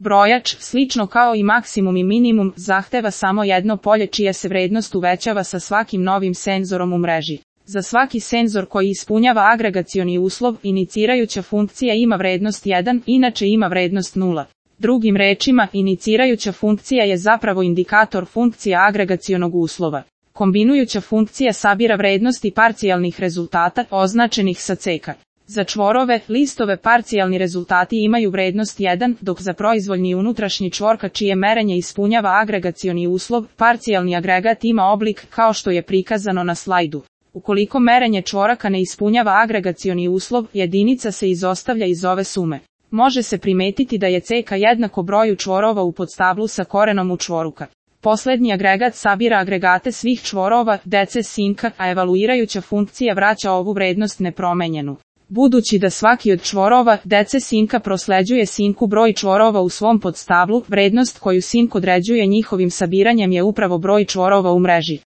Brojač, slično kao i maksimum i minimum, zahteva samo jedno polje čija se vrednost uvećava sa svakim novim senzorom u mreži. Za svaki senzor koji ispunjava agregacioni uslov, inicirajuća funkcija ima vrednost 1, inače ima vrednost 0. Drugim rečima, inicirajuća funkcija je zapravo indikator funkcija agregacionog uslova. Kombinujuća funkcija sabira vrednosti parcijalnih rezultata, označenih sa CK. Za čvorove, listove parcijalni rezultati imaju vrednost 1, dok za proizvoljni unutrašnji čvorka čije merenje ispunjava agregacioni uslov, parcijalni agregat ima oblik kao što je prikazano na slajdu. Ukoliko merenje čvoraka ne ispunjava agregacioni uslov, jedinica se izostavlja iz ove sume. Može se primetiti da je CK jednako broju čvorova u podstablu sa korenom u čvoruka. Poslednji agregat sabira agregate svih čvorova, DC sinka, a evaluirajuća funkcija vraća ovu vrednost nepromenjenu. Budući da svaki od čvorova, DC sinka prosleđuje sinku broj čvorova u svom podstablu, vrednost koju sink određuje njihovim sabiranjem je upravo broj čvorova u mreži.